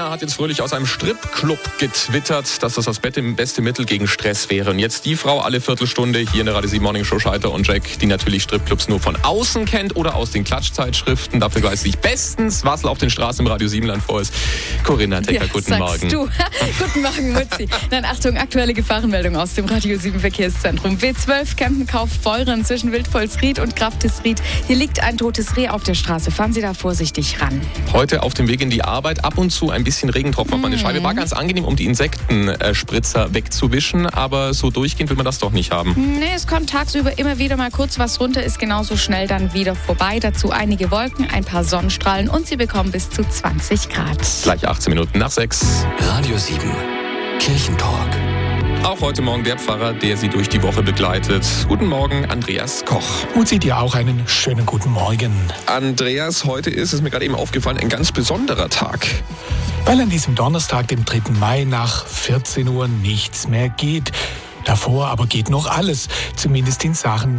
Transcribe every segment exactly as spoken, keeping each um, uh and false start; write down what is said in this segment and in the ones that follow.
Corinna hat jetzt fröhlich aus einem Stripclub getwittert, dass das das beste Mittel gegen Stress wäre. Und jetzt die Frau alle Viertelstunde hier in der Radio sieben Morning Show, Scheiter und Jack, die natürlich Stripclubs nur von außen kennt oder aus den Klatschzeitschriften. Dafür weiß ich bestens, was auf den Straßen im Radio sieben Land vor ist. Corinna Decker, ja, guten Morgen. Du. Guten Morgen, Mutzi. Dann Achtung, aktuelle Gefahrenmeldung aus dem Radio sieben Verkehrszentrum. B zwölf Kempenkauf-Feuren zwischen Wildvolsried und Grafdesried. Hier liegt ein totes Reh auf der Straße. Fahren Sie da vorsichtig ran. Heute auf dem Weg in die Arbeit ab und zu ein bisschen Regentropfen auf meine Scheibe. War ganz angenehm, um die Insektenspritzer wegzuwischen, aber so durchgehend will man das doch nicht haben. Nee, es kommt tagsüber immer wieder mal kurz was runter, ist genauso schnell dann wieder vorbei. Dazu einige Wolken, ein paar Sonnenstrahlen und Sie bekommen bis zu zwanzig Grad. Gleich achtzehn Minuten nach sechs. Radio sieben, Kirchentalk. Auch heute Morgen der Pfarrer, der Sie durch die Woche begleitet. Guten Morgen, Andreas Koch. Und Sie dir auch einen schönen guten Morgen. Andreas, heute ist, ist mir gerade eben aufgefallen, ein ganz besonderer Tag. Weil an diesem Donnerstag, dem dritten Mai, nach vierzehn Uhr nichts mehr geht. Davor aber geht noch alles, zumindest in Sachen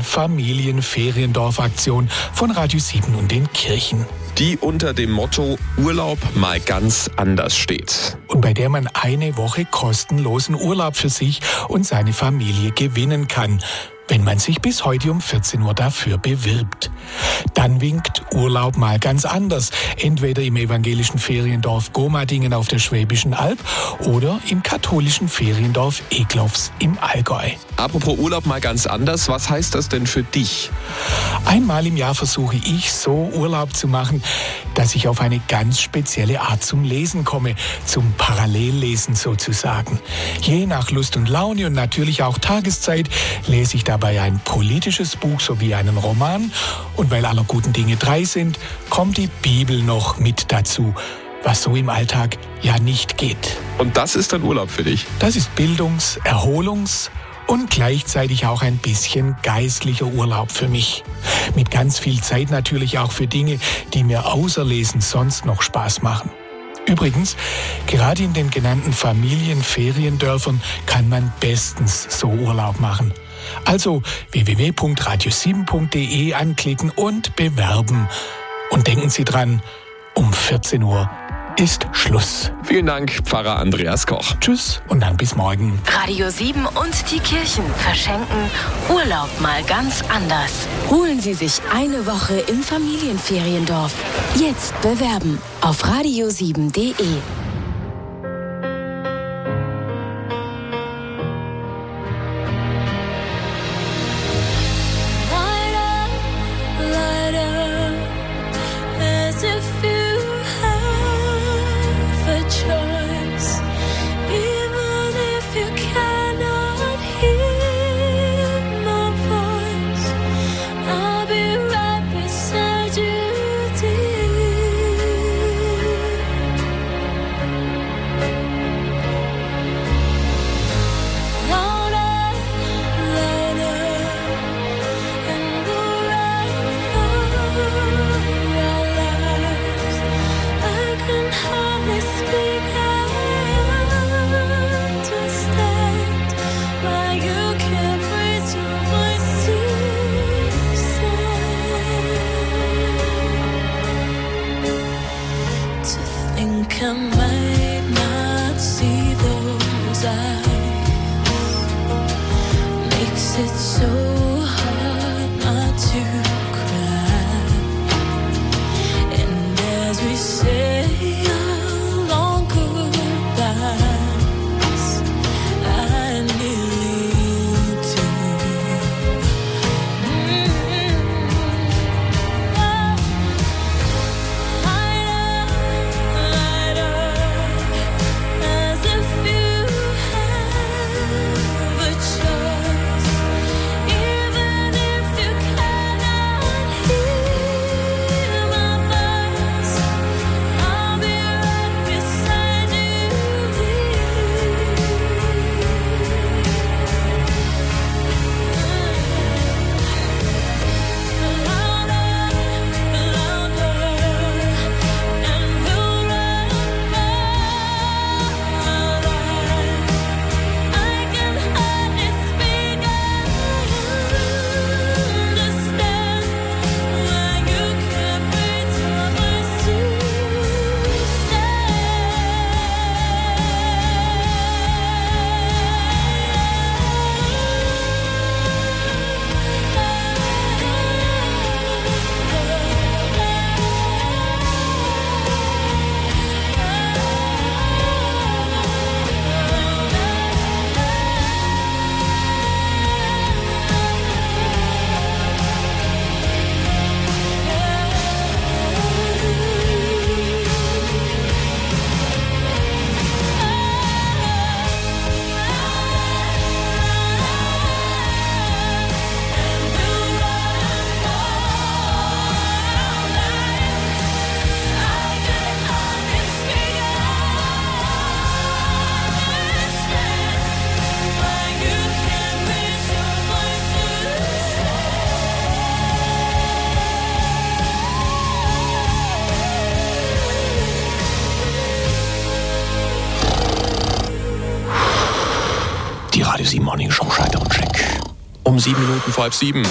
Familienferiendorfaktion von Radio sieben und den Kirchen. Die unter dem Motto Urlaub mal ganz anders steht. Und bei der man eine Woche kostenlosen Urlaub für sich und seine Familie gewinnen kann, wenn man sich bis heute um vierzehn Uhr dafür bewirbt. Dann winkt Urlaub mal ganz anders, entweder im evangelischen Feriendorf Gomadingen auf der Schwäbischen Alb oder im katholischen Feriendorf Eglofs im Allgäu. Apropos Urlaub mal ganz anders, was heißt das denn für dich? Einmal im Jahr versuche ich so Urlaub zu machen, dass ich auf eine ganz spezielle Art zum Lesen komme, zum Parallellesen sozusagen. Je nach Lust und Laune und natürlich auch Tageszeit lese ich dabei ein politisches Buch sowie einen Roman. Und weil aller guten Dinge drei sind, kommt die Bibel noch mit dazu, was so im Alltag ja nicht geht. Und das ist dann Urlaub für dich? Das ist Bildungs-, Erholungs- und gleichzeitig auch ein bisschen geistlicher Urlaub für mich. Mit ganz viel Zeit natürlich auch für Dinge, die mir außer Lesen sonst noch Spaß machen. Übrigens, gerade in den genannten Familienferiendörfern kann man bestens so Urlaub machen. Also w w w punkt radio sieben punkt d e anklicken und bewerben. Und denken Sie dran, um vierzehn Uhr ist Schluss. Vielen Dank, Pfarrer Andreas Koch. Tschüss und dann bis morgen. Radio sieben und die Kirchen verschenken Urlaub mal ganz anders. Holen Sie sich eine Woche im Familienferiendorf. Jetzt bewerben auf radio sieben punkt d e. sieben Morning Show, Scheiter und Jack. Um sieben Minuten vor halb sieben.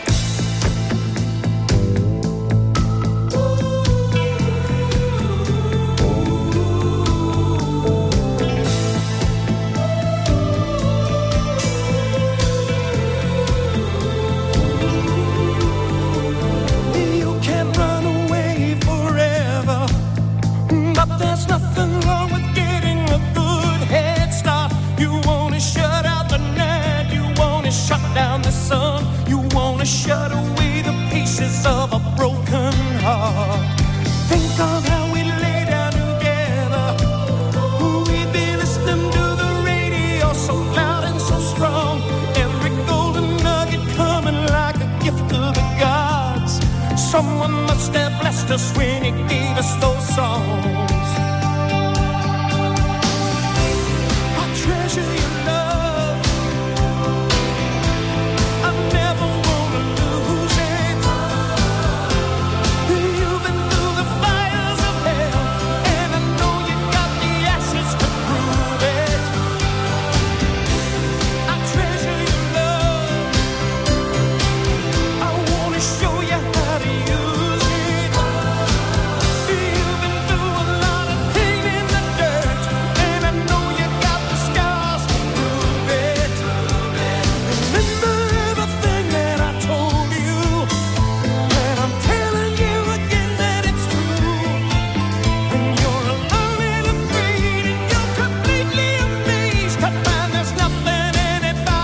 Shut away the pieces of a broken heart. Think of how we lay down together. We'd be listening to the radio so loud and so strong. Every golden nugget coming like a gift of the gods. Someone must have blessed us when he gave us those songs.